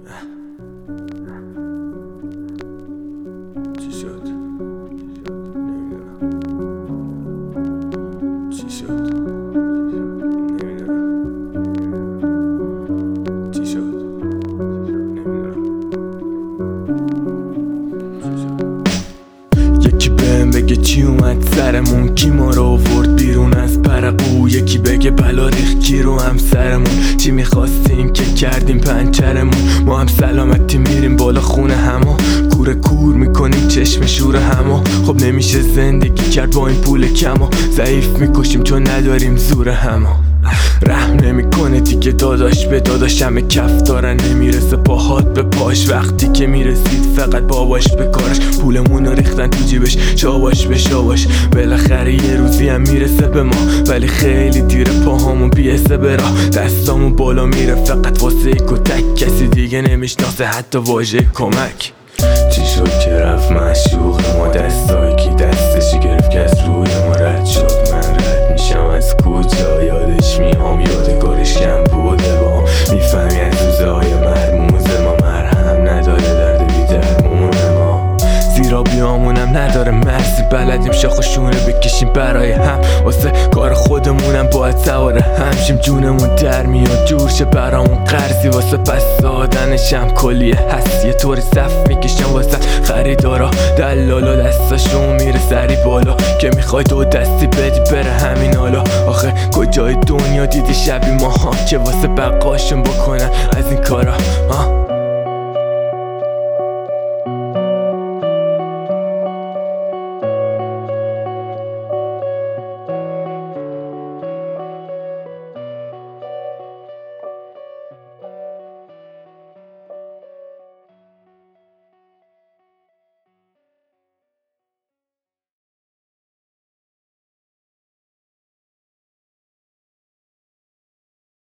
چی شد؟ نمیدونم چی شد؟ نمیدونم چی شد؟ نمیدونم چی شد؟ یکی بهم بگه چی اومد سرمون، کی ما رو آورد بیرون از پرقو، یکی بگه بلا ریخت کی رو همسرمون، چی میخواستیم که کردیم پنچرمون، ما هم سلامتی میریم بالا خونه هما، کوره کور میکنیم چشم شور هما، خب نمیشه زندگی کرد با این پول کما، ضعیف میکشیم چون نداریم زور هما، رحم نمیکنه دیگه داداش به داداش، همه کف دارن نمیرسه پاهات به پاش، وقتی که میرسید فقط باباش به کارش، پولمون رو ریختن تو جیبش شاباش به شاباش، بالاخره یه روزی هم میرسه به ما، ولی خیلی دیره پاهامون بیسه به راه، دستامون بالا میره فقط واسه کتک، کسی دیگه نمیشناسه حتی واژه کمک. چی شد که رفت معشوق ما، دستایی که دستشی گرفت که از روی ما رد شد، من رد میشم از کجا، یادش میام یادگارش کم بوده با میفهمی از روزهای مرموز ما، مرهم نداره درد بی درمون ما، زیرا بیامونم نداره مرزی، بلدیم شاخ و شونه بکشیم برای هم، واسه کار خودمونم باید سواره همشیم، جونمون در میاد جور شه برامون قرضی، واسه پس دادنشم کلیه هست، یه طوری صف میکشم واسه خریدارا، دلالا دستاشون میره سری بالا، که میخوای دو دستی بدی بره همین حالا، آخه کجای دنیا دیدی شبی ماها که واسه بقاشون بکنن از این کارا